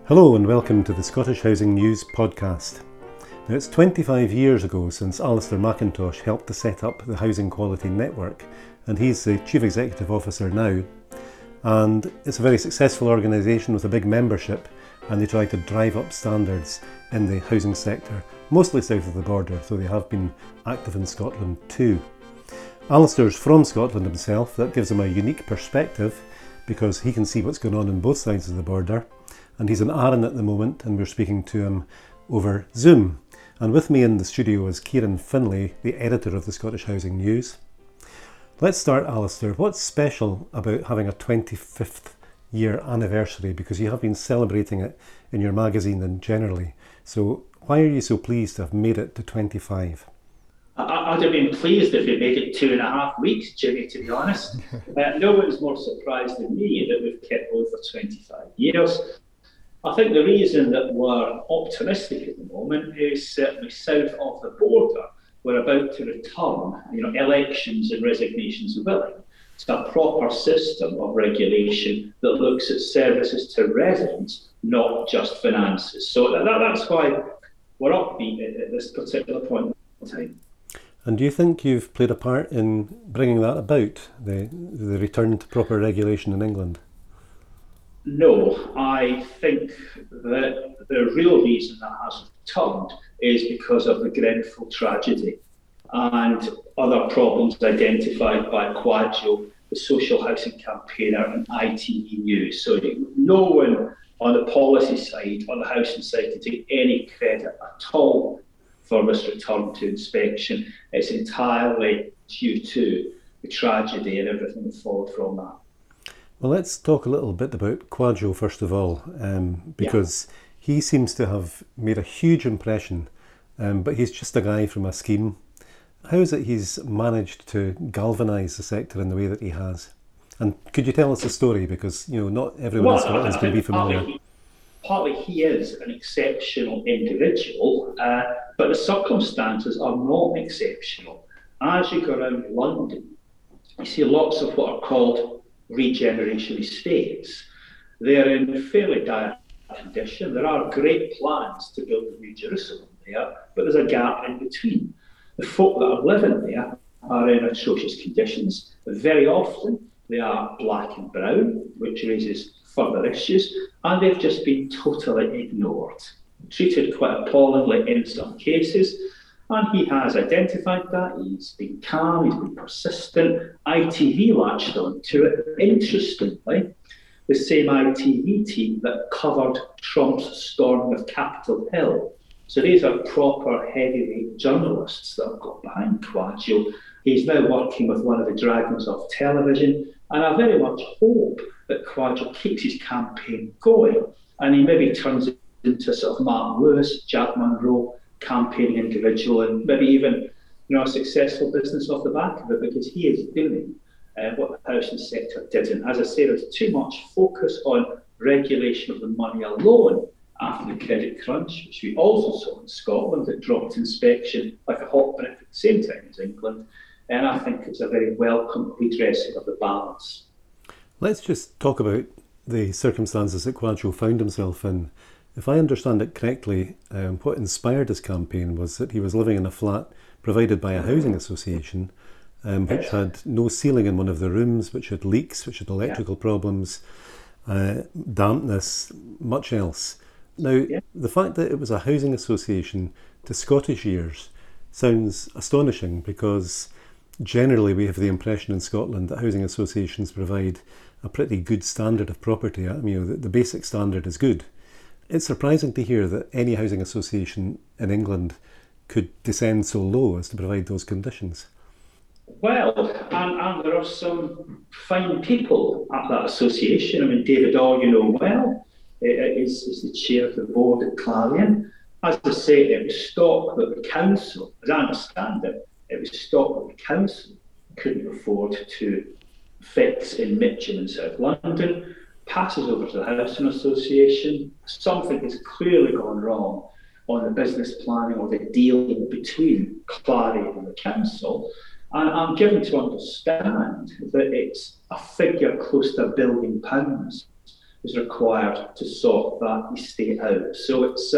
Hello and welcome to the Scottish Housing News podcast. Now, it's 25 years ago since Alistair McIntosh helped to set up the Housing Quality Network, and he's the Chief Executive Officer now. And it's a very successful organisation with a big membership, and they try to drive up standards in the housing sector, mostly south of the border, though they have been active in Scotland too. Alistair's from Scotland himself. That gives him a unique perspective because he can see what's going on both sides of the border. And he's in Arran at the moment, and we're speaking to him over Zoom. And with me in the studio is Kieran Finlay, the editor of the Scottish Housing News. Let's start, Alistair. What's special about having a 25th year anniversary? Because you have been celebrating it in your magazine and generally. So why are you so pleased to have made it to 25? I'd have been pleased if we made it 2.5 weeks, Jimmy, to be honest. No one's more surprised than me that we've kept going for 25 years. I think the reason that we're optimistic at the moment is certainly south of the border, we're about to return, elections and resignations willing, to a proper system of regulation that looks at services to residents, not just finances. So that's why we're upbeat at this particular point in time. And do you think you've played a part in bringing that about, the return to proper regulation in England? No, I think that the real reason that hasn't turned is because of the Grenfell tragedy and other problems identified by Quadrio, the social housing campaigner, and ITV News. So no one on the policy side, on the housing side, can take any credit at all for this return to inspection. It's entirely due to the tragedy and everything that followed from that. Well, let's talk a little bit about Quadrio first of all, because he seems to have made a huge impression, but he's just a guy from a scheme. How is it he's managed to galvanise the sector in the way that he has? And could you tell us the story? Because, not everyone in Scotland is going to be familiar. Partly he is an exceptional individual, but the circumstances are not exceptional. As you go around London, you see lots of what are called regeneration estates. They're in fairly dire condition. There are great plans to build a new Jerusalem there, but there's a gap in between. The folk that are living there are in atrocious conditions. Very often they are black and brown, which raises further issues, and they've just been totally ignored, treated quite appallingly in some cases. And he has identified that. He's been calm, he's been persistent. ITV latched onto it. Interestingly, the same ITV team that covered Trump's storming of Capitol Hill. So these are proper heavyweight journalists that have got behind Quadrio. He's now working with one of the dragons of television, and I very much hope that Quadrio keeps his campaign going, and he maybe turns it into sort of Mark Lewis, Jack Monroe, campaigning individual, and maybe even a successful business off the back of it, because he is doing what the housing sector didn't. As I say, there's too much focus on regulation of the money alone after the credit crunch, which we also saw in Scotland. It dropped inspection like a hot brick at the same time as England, and I think it's a very welcome redressing of the balance. Let's just talk about the circumstances that Quadrio found himself in. If I understand it correctly, what inspired his campaign was that he was living in a flat provided by a housing association, which had no ceiling in one of the rooms, which had leaks, which had electrical problems, dampness, much else. Now, the fact that it was a housing association to Scottish ears sounds astonishing, because generally we have the impression in Scotland that housing associations provide a pretty good standard of property. The basic standard is good. It's surprising to hear that any housing association in England could descend so low as to provide those conditions. Well, and there are some fine people at that association. David Orr, well, is the chair of the board at Clarion. As I say, it was stock that the council, as I understand it, was stock that the council couldn't afford to fix in Mitcham in South London. Passes over to the Housing Association. Something has clearly gone wrong on the business planning or the deal between Clarion and the council. And I'm given to understand that it's a figure close to £1 billion is required to sort that estate out. So it's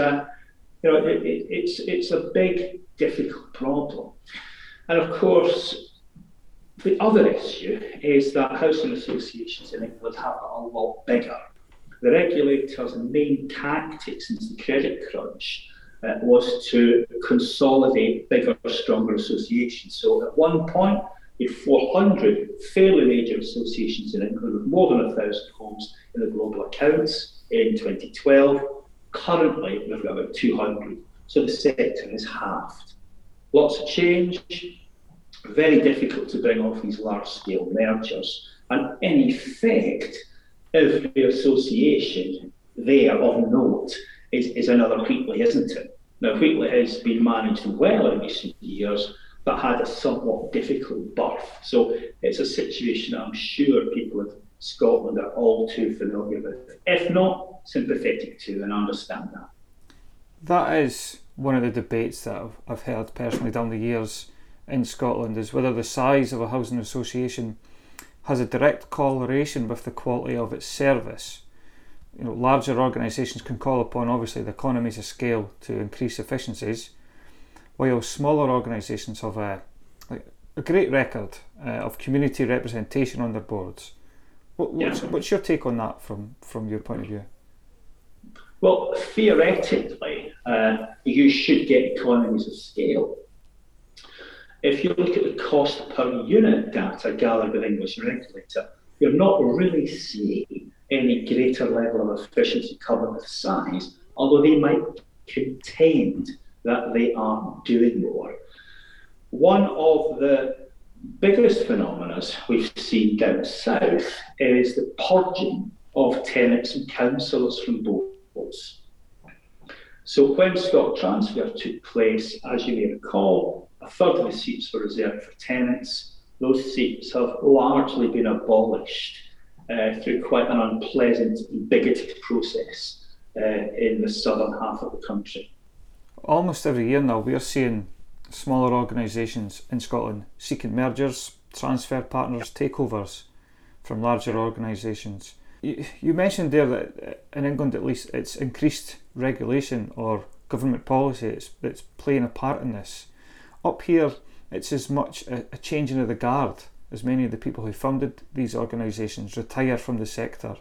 it's a big, difficult problem. And of course, the other issue is that housing associations in England have got a lot bigger. The regulator's main tactic since the credit crunch was to consolidate bigger, stronger associations. So at one point, you had 400 fairly major associations in England with more than 1,000 homes in the global accounts in 2012. Currently, we've got about 200. So the sector is halved. Lots of change. Very difficult to bring off these large-scale mergers. And in effect, every association there of note is another Wheatley, isn't it? Now, Wheatley has been managed well in recent years, but had a somewhat difficult birth. So it's a situation that I'm sure people in Scotland are all too familiar with, if not sympathetic to, and understand that. That is one of the debates that I've heard personally down the years in Scotland, is whether the size of a housing association has a direct correlation with the quality of its service. You know, larger organisations can call upon, obviously, the economies of scale to increase efficiencies, while smaller organisations have a great record of community representation on their boards. What's your take on that from your point of view? Well, theoretically, you should get economies of scale. If you look at the cost per unit data gathered with English regulator, you're not really seeing any greater level of efficiency covered with size, although they might contend that they are doing more. One of the biggest phenomena we've seen down south is the purging of tenants and councillors from boards. So when stock transfer took place, as you may recall, a third of the seats were reserved for tenants. Those seats have largely been abolished through quite an unpleasant and bigoted process in the southern half of the country. Almost every year now, we're seeing smaller organisations in Scotland seeking mergers, transfer partners, takeovers from larger organisations. You mentioned there that in England, at least, it's increased regulation or government policy that's playing a part in this. Up here, it's as much a changing of the guard as many of the people who funded these organisations retire from the sector.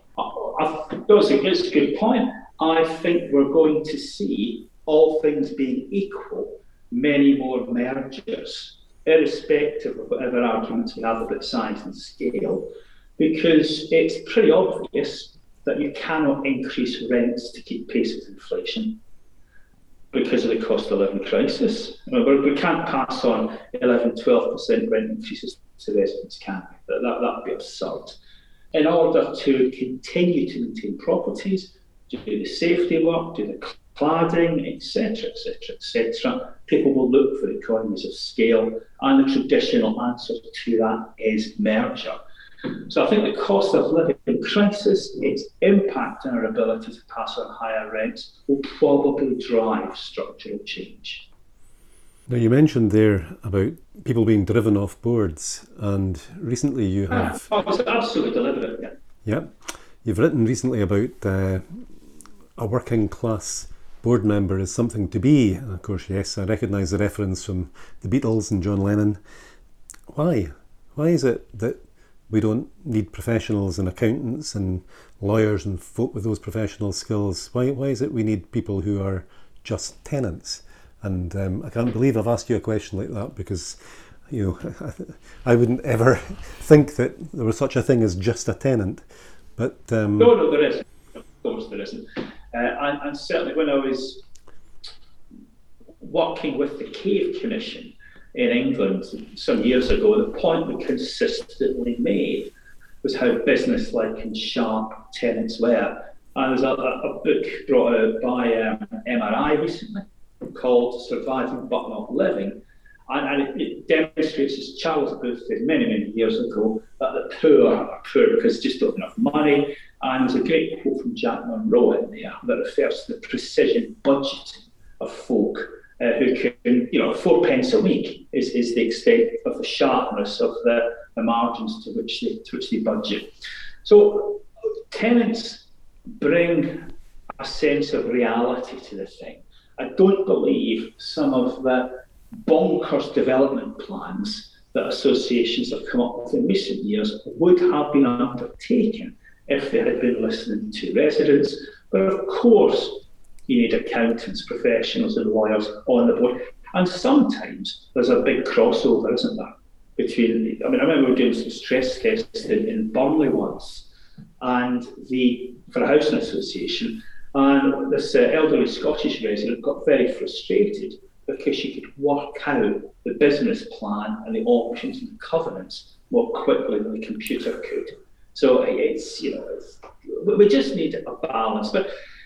That's a good point. I think we're going to see, all things being equal, many more mergers, irrespective of whatever arguments we have about size and scale, because it's pretty obvious that you cannot increase rents to keep pace with inflation because of the cost of living crisis. We can't pass on 11-12% rent increases to residents, can we? That would be absurd. In order to continue to maintain properties, do the safety work, do the cladding, etc., etc., etc., people will look for economies of scale, and the traditional answer to that is merger. So I think the cost of living crisis, its impact on our ability to pass on higher rents, will probably drive structural change. Now, you mentioned there about people being driven off boards, and recently you have... Oh, it's absolutely deliberate, yeah. Yeah. You've written recently about a working class board member is something to be. And of course, yes, I recognise the reference from the Beatles and John Lennon. Why? Why is it that we don't need professionals and accountants and lawyers and folk with those professional skills? Why is it we need people who are just tenants? And I can't believe I've asked you a question like that, because I wouldn't ever think that there was such a thing as just a tenant. But No, there isn't. Of course there isn't. And certainly when I was working with the Cave Commission in England some years ago, the point we consistently made was how business-like and sharp tenants were. And there's a book brought out by MRI recently called Surviving But Not Living, and it demonstrates, as Charles Booth did many, many years ago, that the poor are poor because they just don't have enough money. And there's a great quote from Jack Monroe in there that refers to the precision budgeting of folk who can, 4 pence a week is the extent of the sharpness of the margins to which they budget. So tenants bring a sense of reality to the thing. I don't believe some of the bonkers development plans that associations have come up with in recent years would have been undertaken if they had been listening to residents. But of course, you need accountants, professionals and lawyers on the board. And sometimes there's a big crossover, isn't there? I remember we were doing some stress tests in Burnley once, and for a housing association, and this elderly Scottish resident got very frustrated because she could work out the business plan and the options and the covenants more quickly than the computer could. So we just need a balance. But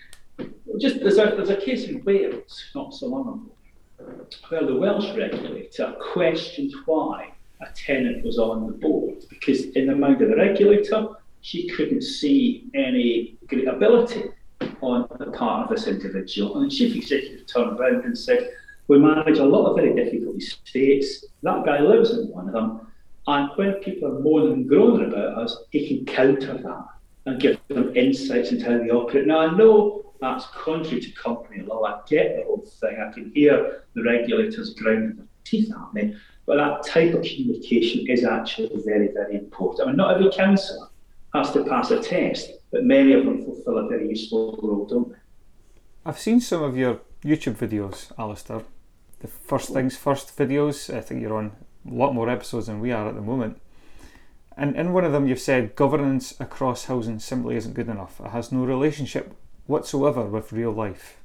there's a case in Wales not so long ago where the Welsh regulator questioned why a tenant was on the board, because in the mind of the regulator, she couldn't see any great ability on the part of this individual. And the chief executive turned around and said, we manage a lot of very difficult estates. That guy lives in one of them. And when people are moaning and groaning about us, he can counter that and give them insights into how they operate. Now, I know that's contrary to company law. I get the whole thing. I can hear the regulators grinding their teeth at me. But that type of communication is actually very, very important. Not every councillor has to pass a test, but many of them fulfil a very useful role, don't they? I've seen some of your YouTube videos, Alistair. The First Things First videos. I think you're on a lot more episodes than we are at the moment. And in one of them you've said governance across housing simply isn't good enough. It has no relationship whatsoever with real life.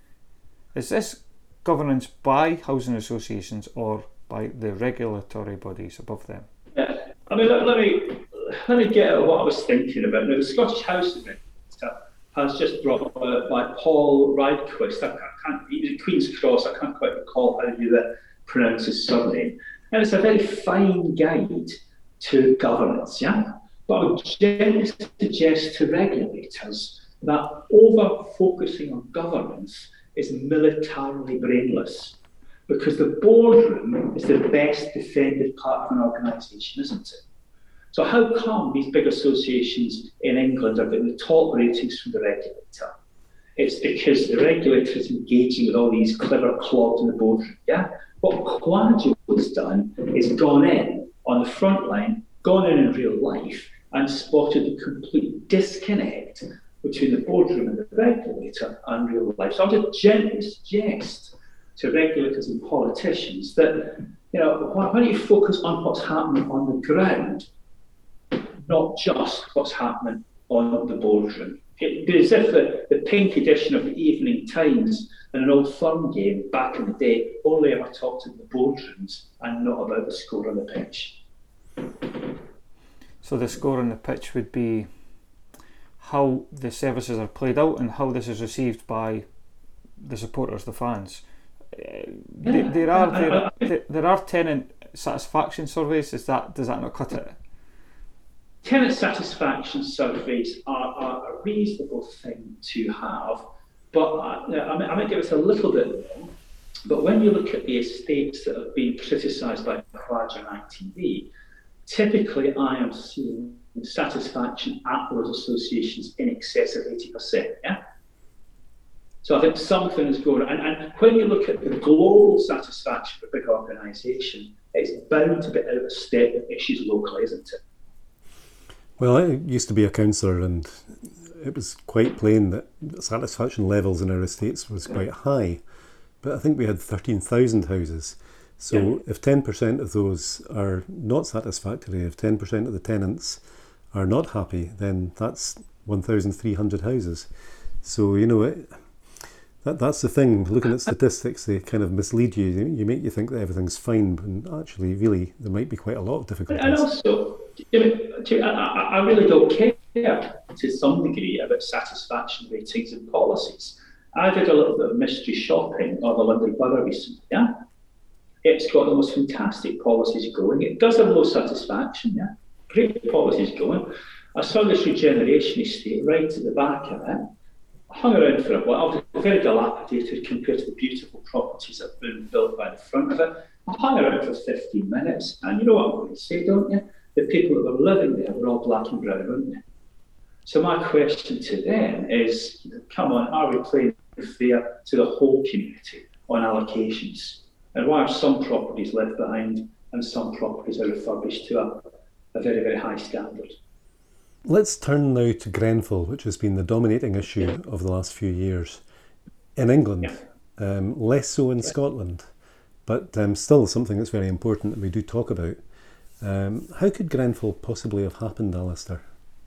Is this governance by housing associations or by the regulatory bodies above them? Yeah, let me get at what I was thinking about. Now, the Scottish Housing Regulator has just brought out by Paul Rydquist. He was at Queen's Cross. I can't quite recall how you pronounce his surname. And it's a very fine guide to governance, yeah? But I would generally suggest to regulators that over-focusing on governance is militarily brainless, because the boardroom is the best defended part of an organisation, isn't it? So how come these big associations in England are getting the top ratings from the regulator? It's because the regulator is engaging with all these clever clogs in the boardroom, yeah? What Quadio has done is gone in on the front line, gone in real life, and spotted the complete disconnect between the boardroom and the regulator and real life. So I would gently suggest to regulators and politicians that, why don't you focus on what's happening on the ground, not just what's happening on the boardroom. It'd be as if the pink edition of the Evening Times and an Old Firm game back in the day only ever talked about the boardrooms and not about the score on the pitch. So the score on the pitch would be how the services are played out and how this is received by the supporters, the fans. There are tenant satisfaction surveys. Does that not cut it? Tenant satisfaction surveys are a reasonable thing to have, but I might give us a little bit wrong. But when you look at the estates that have been criticised by Quadio and ITV, typically I am seeing satisfaction at those associations in excess of 80%. Yeah. So I think something is going on. And when you look at the global satisfaction for a big organisation, it's bound to be out of step with issues locally, isn't it? Well, I used to be a councillor, and it was quite plain that satisfaction levels in our estates was quite high. But I think we had 13,000 houses. So if 10% of those are not satisfactory, if 10% of the tenants are not happy, then that's 1,300 houses. So, that's the thing. Looking at statistics, they kind of mislead you. You make you think that everything's fine, but actually, really, there might be quite a lot of difficulties. And also, I really don't care to some degree about satisfaction ratings and policies. I did a little bit of mystery shopping of the London Borough recently, yeah? It's got the most fantastic policies going. It does have low satisfaction, yeah? Great policies going. I saw this regeneration estate right at the back of it. I hung around for a while. It was very dilapidated compared to the beautiful properties that have been built by the front of it. I hung around for 15 minutes, and you know what I'm going to say, don't you? The people that were living there were all black and brown, weren't they? So my question to them is, come on, are we playing fair to the whole community on allocations? And why are some properties left behind and some properties are refurbished to a very, very high standard? Let's turn now to Grenfell, which has been the dominating issue of the last few years. In England, less so in Scotland, but still something that's very important that we do talk about. How could Grenfell possibly have happened, Alistair?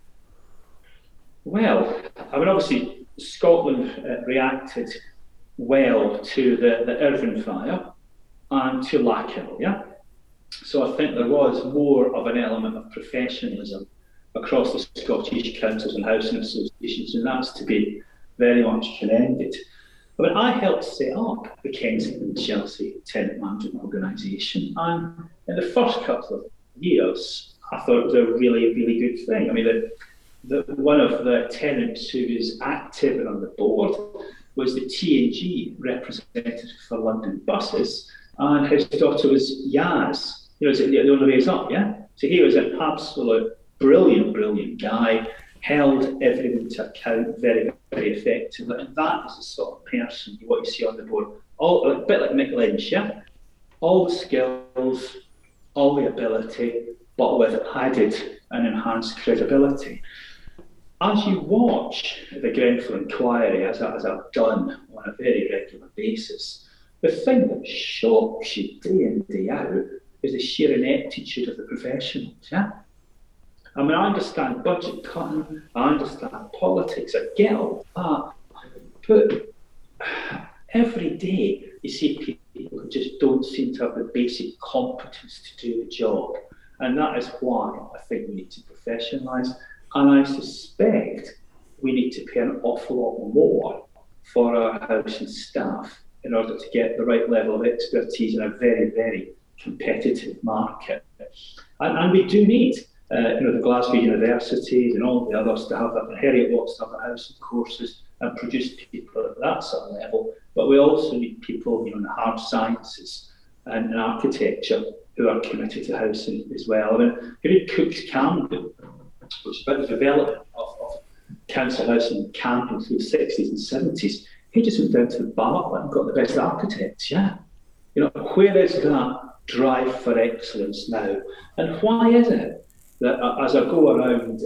Well, I mean, obviously, Scotland reacted well to the Irvine fire and to Lakenal, yeah? So I think there was more of an element of professionalism across the Scottish councils and housing associations, and that's to be very much commended. I mean, I helped set up the Kensington and Chelsea Tenant Management Organisation, and in the first couple of years, I thought it was a really, really good thing. I mean, one of the tenants who was active and on the board was the T&G representative for London Buses, and his daughter was Yaz. The only way is up, yeah? So he was an absolute brilliant guy, held everything to account very, very effectively, and that is the sort of person what you see on the board. A bit like Mick Lynch, yeah? All the skills, all the ability, but with added and enhanced credibility. As you watch the Grenfell inquiry, as I've done on a very regular basis, the thing that shocks you day in, day out is the sheer ineptitude of the professionals, yeah? I mean, I understand budget cutting, I understand politics, I get all that, but every day you see people who just don't seem to have the basic competence to do the job, and that is why I think we need to professionalise, and I suspect we need to pay an awful lot more for our housing staff in order to get the right level of expertise in a very, very competitive market. And we do need the Glasgow universities and all the others to have that, and Heriot Watts to have the housing courses and produce people at that sort of level. But we also need people in the hard sciences and in architecture who are committed to housing as well. I mean, you read Cook's Camden, which is about the development of council housing in Camden through the 60s and 70s. He just went down to the Bartlett and got the best architects, yeah. Where is that drive for excellence now? And why is it that as I go around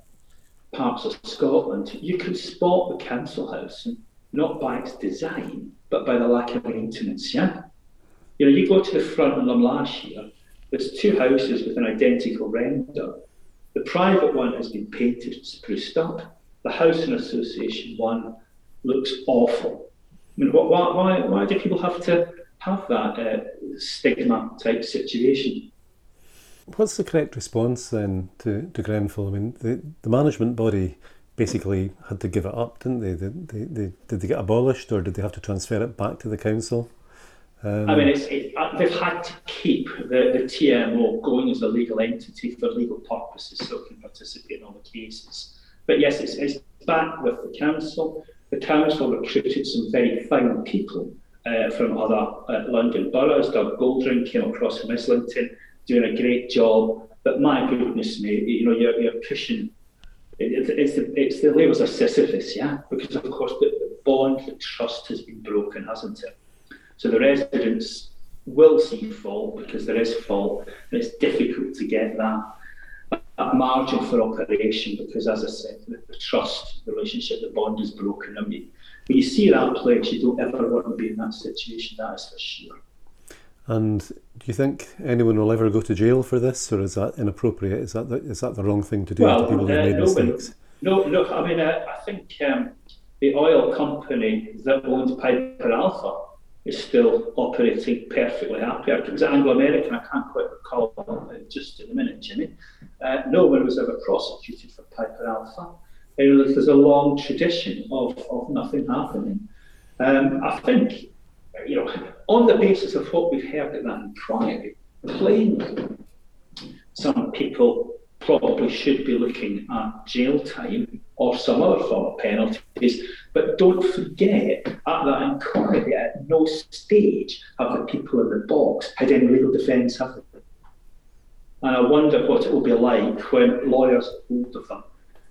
parts of Scotland, you can spot the council housing not by its design, but by the lack of maintenance, yeah? You go to the front of them last year, there's two houses with an identical render. The private one has been painted and spruced up. The housing association one looks awful. I mean, why do people have to have that stigma type situation? What's the correct response then to Grenfell? I mean, the management body basically had to give it up, didn't they? Did they get abolished, or did they have to transfer it back to the council? I mean, they've had to keep the TMO going as a legal entity for legal purposes, so it can participate in all the cases. But yes, it's back with the council. The council recruited some very fine people from other London boroughs. Doug Goldring came across from Islington, doing a great job. But my goodness me, you're pushing. It's the labels of Sisyphus, yeah, because of course the bond, the trust has been broken, hasn't it? So the residents will see fault because there is fault, and it's difficult to get that margin for operation because, as I said, the trust, the relationship, the bond is broken. I mean, when you see that place, you don't ever want to be in that situation, that is for sure. And do you think anyone will ever go to jail for this, or is that inappropriate? Is that the wrong thing to do to people who've made mistakes? No, I mean, I think the oil company that owned Piper Alpha is still operating perfectly happy. It was Anglo-American, I can't quite recall just in a minute, Jimmy. No one was ever prosecuted for Piper Alpha. There's a long tradition of nothing happening. I think, on the basis of what we've heard in that inquiry, plainly, some people probably should be looking at jail time or some other form of penalties. But don't forget, at that inquiry, at no stage have the people in the box had any legal defence, have they? And I wonder what it will be like when lawyers get hold of them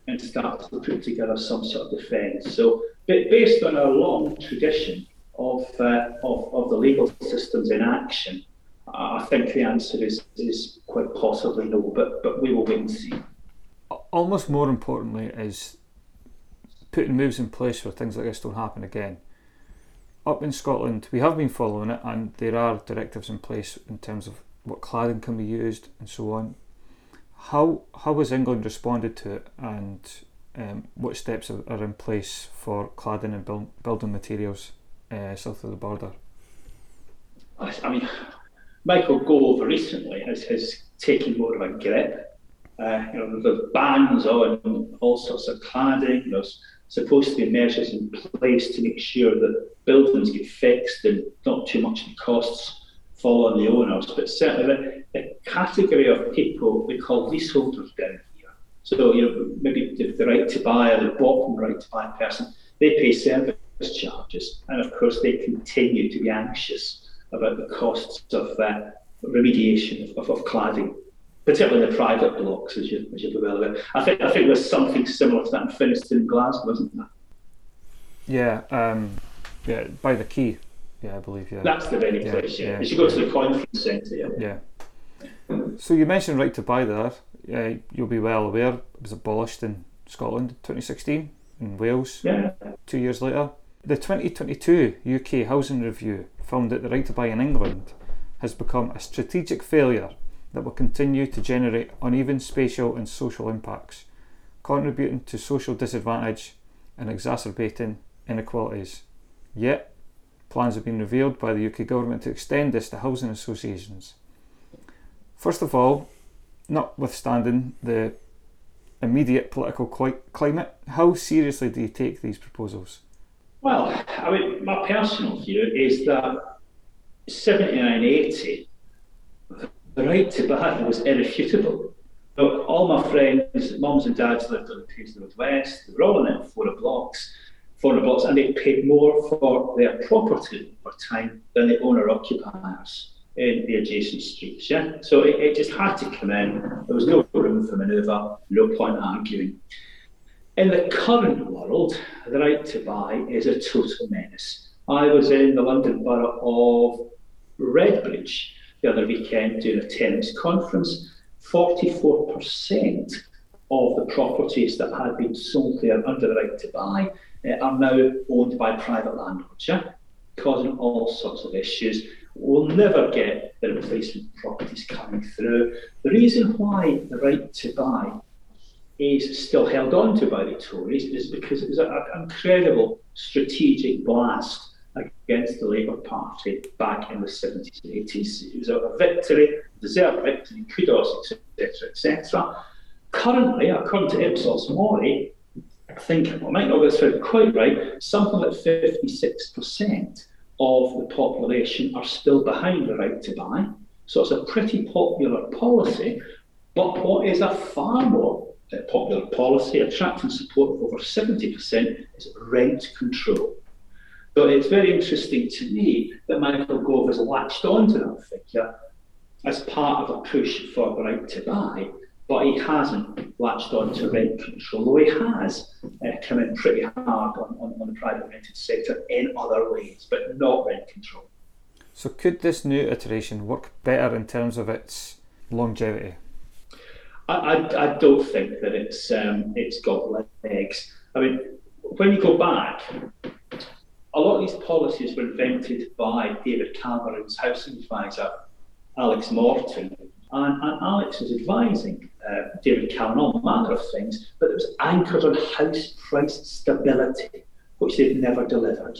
and start to put together some sort of defence. So, based on our long tradition of the legal systems in action, I think the answer is quite possibly no, but we will wait and see. Almost more importantly is putting moves in place where things like this don't happen again. Up in Scotland, we have been following it, and there are directives in place in terms of what cladding can be used and so on. How has England responded to it, and what steps are in place for cladding and building materials south of the border? I mean, Michael Gove recently has taken more of a grip. The bans on all sorts of cladding. There's supposed to be measures in place to make sure that buildings get fixed and not too much of the costs fall on the owners. But certainly the category of people we call leaseholders down here. So maybe the right to buy or the bottom right to buy person, they pay service charges, and of course they continue to be anxious about the costs of remediation of cladding, particularly the private blocks, as you're well aware. I think there's something similar to that in Finnieston in Glasgow, isn't there? Yeah, by the quay. Yeah, I believe. Yeah, that's the very place. Yeah, as you go to the conference centre. Yeah. So you mentioned right to buy there. You'll be well aware it was abolished in Scotland in 2016, in Wales 2 years later. The 2022 UK Housing Review found that the right to buy in England has become a strategic failure that will continue to generate uneven spatial and social impacts, contributing to social disadvantage and exacerbating inequalities. Yet, plans have been revealed by the UK government to extend this to housing associations. First of all, notwithstanding the immediate political climate, how seriously do you take these proposals? Well, I mean, my personal view is that 79-80, the right to buy was irrefutable. So all my friends, mums and dads lived on the Queen's North West, they were all in it 400 blocks, and they paid more for their property over time than the owner-occupiers in the adjacent streets. Yeah, so it just had to come in. There was no room for manoeuvre, no point arguing. In the current world, the right to buy is a total menace. I was in the London Borough of Redbridge the other weekend doing a tenants conference. 44% of the properties that had been sold there under the right to buy are now owned by private landlords, causing all sorts of issues. We'll never get the replacement properties coming through. The reason why the right to buy is still held on to by the Tories is because it was an incredible strategic blast against the Labour Party back in the 70s and 80s. It was a victory, deserved victory, kudos, etc., etc. Currently, according to Ipsos Mori, I think, I might not get this quite right, something like 56% of the population are still behind the right to buy. So it's a pretty popular policy, but what is a far more popular policy, attracting support of over 70%, is rent control. So it's very interesting to me that Michael Gove has latched onto that figure as part of a push for the right to buy, but he hasn't latched onto rent control, though he has come in pretty hard on the private rented sector in other ways, but not rent control. So could this new iteration work better in terms of its longevity? I don't think that it's got legs. I mean, when you go back, a lot of these policies were invented by David Cameron's housing advisor, Alex Morton, and Alex was advising David Cameron on all manner of things, but it was anchored on house price stability, which they've never delivered,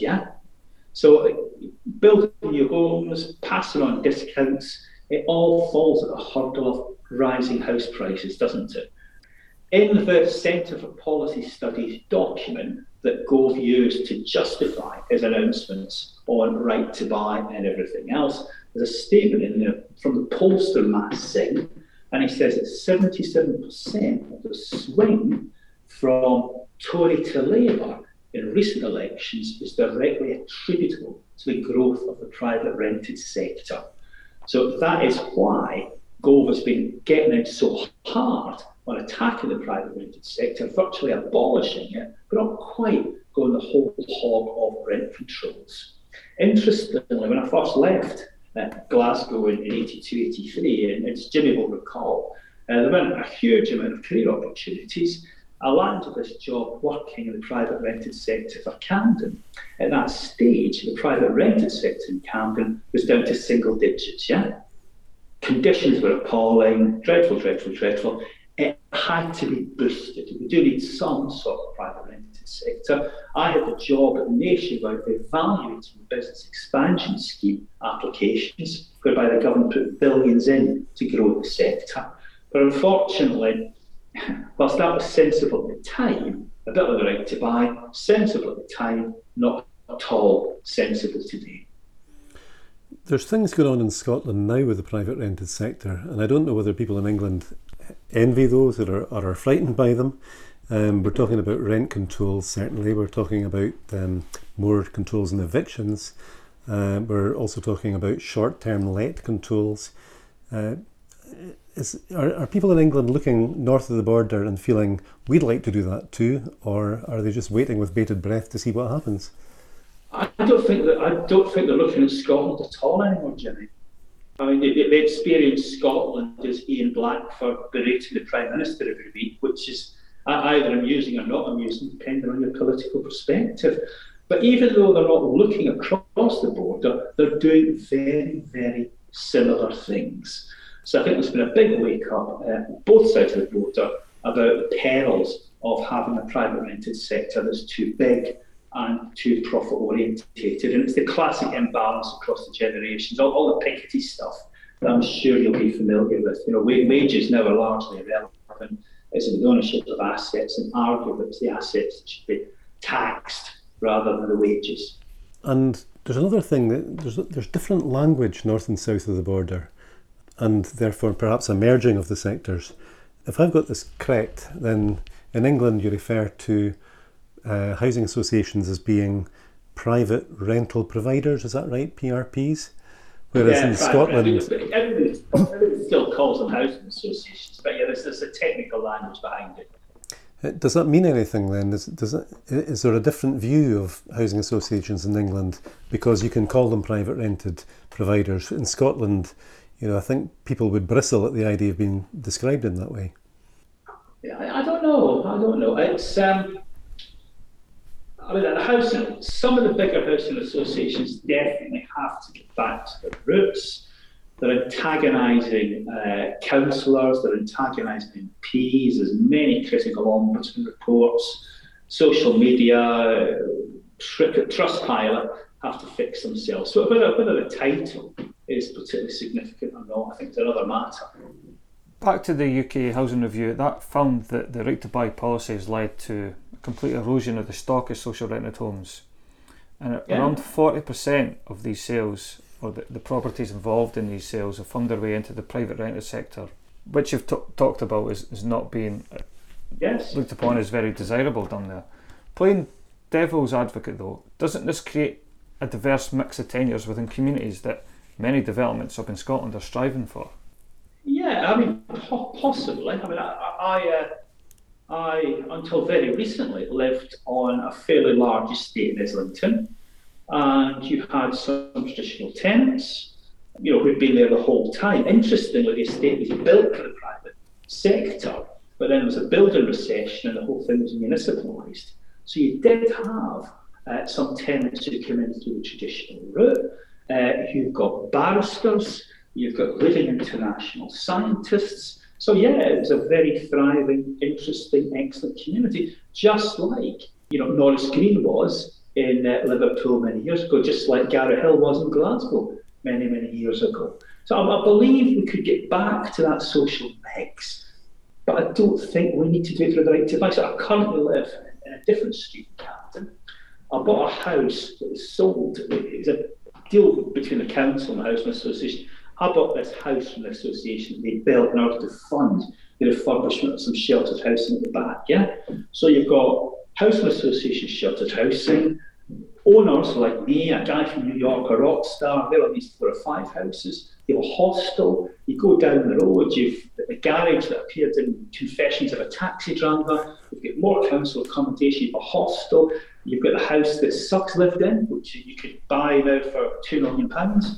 So building new homes, passing on discounts, it all falls at the hurdle of rising house prices, doesn't it? In the Centre for Policy Studies document that Gove used to justify his announcements on right to buy and everything else, there's a statement in there from the pollster Matt Singh, and he says that 77% of the swing from Tory to Labour in recent elections is directly attributable to the growth of the private rented sector. So that is why Gove has been getting out so hard on attacking the private rented sector, virtually abolishing it, but not quite going the whole hog of rent controls. Interestingly, when I first left Glasgow in 82, 83, and as Jimmy will recall, there weren't a huge amount of career opportunities. I landed this job working in the private rented sector for Camden. At that stage, the private rented sector in Camden was down to single digits, yeah? Conditions were appalling, dreadful, dreadful, dreadful. It had to be boosted. We do need some sort of private rented sector. I had the job at Nationwide evaluating business expansion scheme applications, whereby the government put billions in to grow the sector. But unfortunately, whilst that was sensible at the time, a bit of the right to buy, sensible at the time, not at all sensible today. There's things going on in Scotland now with the private rented sector, and I don't know whether people in England envy those or are frightened by them. We're talking about rent controls, certainly. We're talking about more controls in evictions. We're also talking about short-term let controls. Are people in England looking north of the border and feeling we'd like to do that too, or are they just waiting with bated breath to see what happens? I don't think they're looking at Scotland at all anymore, Jimmy. I mean, they experience Scotland as Ian Blackford berating the Prime Minister every week, which is either amusing or not amusing, depending on your political perspective. But even though they're not looking across the border, they're doing very, very similar things. So I think there's been a big wake-up on both sides of the border about the perils of having a private rented sector that's too big and too profit-orientated. And it's the classic imbalance across the generations, all the Piketty stuff that I'm sure you'll be familiar with. You know, wages now are largely irrelevant. It's the ownership of assets, and arguably it's the assets that should be taxed rather than the wages. And there's another thing, that there's different language north and south of the border, and therefore perhaps a merging of the sectors. If I've got this correct, then in England you refer to housing associations as being private rental providers, is that right? PRPs? Whereas in Scotland... Everybody still calls them housing associations, but yeah, there's a technical language behind it. Does that mean anything then? Is there a different view of housing associations in England because you can call them private rented providers? In Scotland, I think people would bristle at the idea of being described in that way. Yeah, I don't know. It's some of the bigger housing associations definitely have to get back to their roots. They're antagonising councillors, they're antagonising MPs. There's many critical ombudsman reports. Social media, Trustpilot have to fix themselves. So whether the title is particularly significant or not, I think it's another matter. Back to the UK Housing Review, that found that the right to buy policy has led to a complete erosion of the stock of social rented homes. And around 40% of these sales, or the properties involved in these sales, have found their way into the private rented sector, which you've talked about is not being looked upon as very desirable down there. Playing devil's advocate though, doesn't this create a diverse mix of tenures within communities that many developments up in Scotland are striving for? Yeah, I mean, possibly. I mean, I until very recently lived on a fairly large estate in Islington, and you had some traditional tenants, who'd been there the whole time. Interestingly, the estate was built for the private sector, but then there was a building recession and the whole thing was municipalised. So you did have some tenants who came in through the traditional route. You've got barristers, you've got leading international scientists. So yeah, it was a very thriving, interesting, excellent community, just like Norris Green was in Liverpool many years ago, just like Garrett Hill was in Glasgow many, many years ago. So I believe we could get back to that social mix, but I don't think we need to do it for the right to buy. So I currently live in a different street in Camden. I bought a house that was sold. It was a deal between the council and the housing association. I bought this house from the association they built in order to fund the refurbishment of some sheltered housing at the back, yeah? So you've got housing association sheltered housing, owners like me, a guy from New York, a rock star, they're on these 4 or 5 houses. You have a hostel, you go down the road, you've the garage that appeared in Confessions of a Taxi Driver. You've got more council accommodation for hostel. You've got the house that Suggs lived in, which you could buy now for £2 million.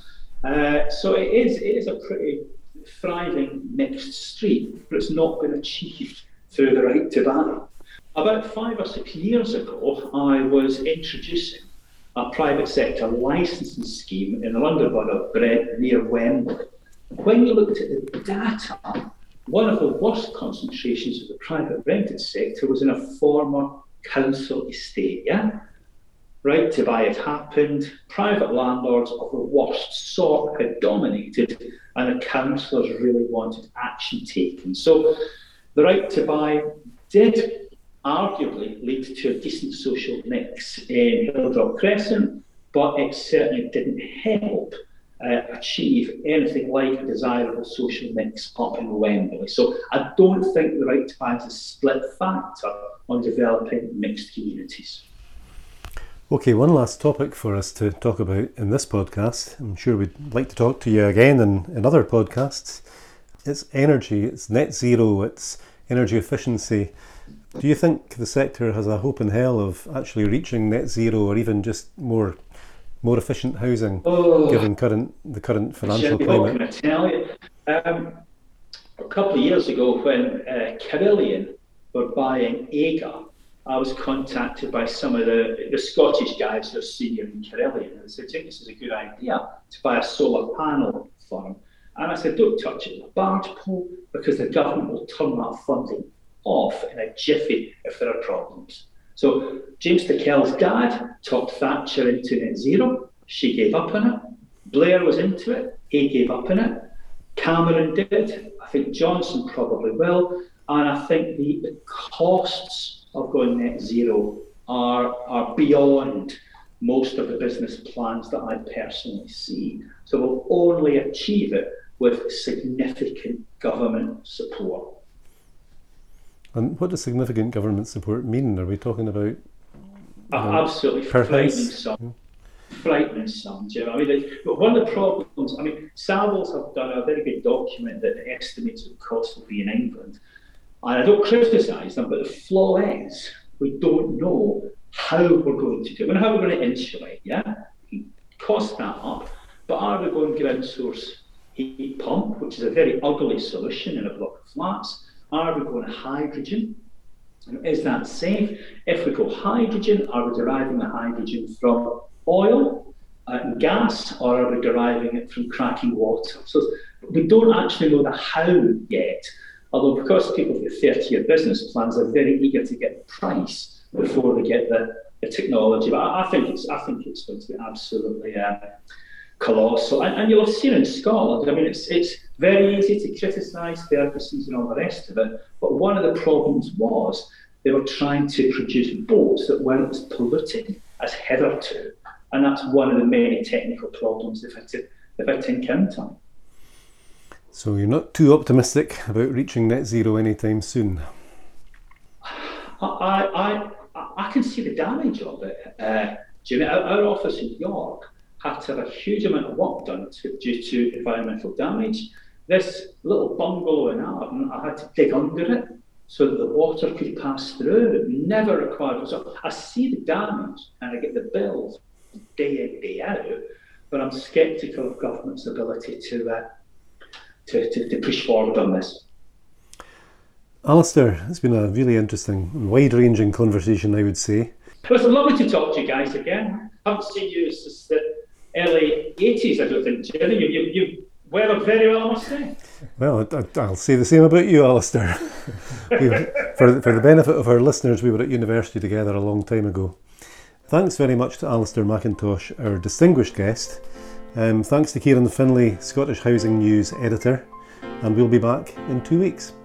So it is a pretty thriving mixed street, but it's not been achieved through the right to buy. About 5 or 6 years ago, I was introducing a private sector licensing scheme in the London Borough of Brent near Wembley. When you looked at the data, one of the worst concentrations of the private rented sector was in a former council estate, Right to buy had happened, private landlords of the worst sort had dominated, and the councillors really wanted action taken. So the right to buy did arguably lead to a decent social mix in Hilldrop Crescent, but it certainly didn't help achieve anything like a desirable social mix up in Wembley. So I don't think the right to buy is a split factor on developing mixed communities. Okay, one last topic for us to talk about in this podcast. I'm sure we'd like to talk to you again in other podcasts. It's energy, it's net zero, it's energy efficiency. Do you think the sector has a hope in hell of actually reaching net zero, or even just more efficient housing, given the current financial climate? What can I tell you? A couple of years ago, when Carillion were buying AGA, I was contacted by some of the Scottish guys that are senior in Carillion, and they said, I think this is a good idea to buy a solar panel farm. And I said, don't touch it with a barge pole, because the government will turn that funding off in a jiffy if there are problems. So James Tickell's dad talked Thatcher into net zero. She gave up on it. Blair was into it. He gave up on it. Cameron did. I think Johnson probably will. And I think the costs of going net zero are beyond most of the business plans that I personally see. So we'll only achieve it with significant government support. And what does significant government support mean? Are we talking about absolutely frightening sums? Frightening sums. You know, I mean, but one of the problems. I mean, Savills have done a very good document that estimates what the cost will be in England, and I don't criticise them, but the flaw is we don't know how we're going to do it. We know how we're going to insulate. We can cost that up, but are we going ground source heat pump, which is a very ugly solution in a block of flats? Are we going hydrogen? And is that safe? If we go hydrogen, are we deriving the hydrogen from oil and gas, or are we deriving it from cracking water? So we don't actually know the how yet, although because people with 30-year business plans are very eager to get the price before they get the technology. But I think it's going to be absolutely colossal. And you'll have seen in Scotland, I mean, it's very easy to criticise Ferguson's and all the rest of it, but one of the problems was they were trying to produce boats that weren't as polluting as hitherto, and that's one of the many technical problems they've had to encounter. So you're not too optimistic about reaching net zero anytime soon? I can see the damage of it. Jimmy, our office in York had to have a huge amount of work done due to environmental damage. This little bungalow in Arden, I had to dig under it so that the water could pass through. It never required. So I see the damage and I get the bills day in, day out, but I'm sceptical of government's ability to push forward on this. Alistair, it's been a really interesting and wide-ranging conversation, I would say. It was lovely to talk to you guys again. I haven't seen you since the early 80s, I don't think, Jerry. You weathered very well, I must say. Well, I'll say the same about you, Alistair. For the benefit of our listeners, we were at university together a long time ago. Thanks very much to Alistair McIntosh, our distinguished guest. Thanks to Kieran Finlay, Scottish Housing News editor. And we'll be back in 2 weeks.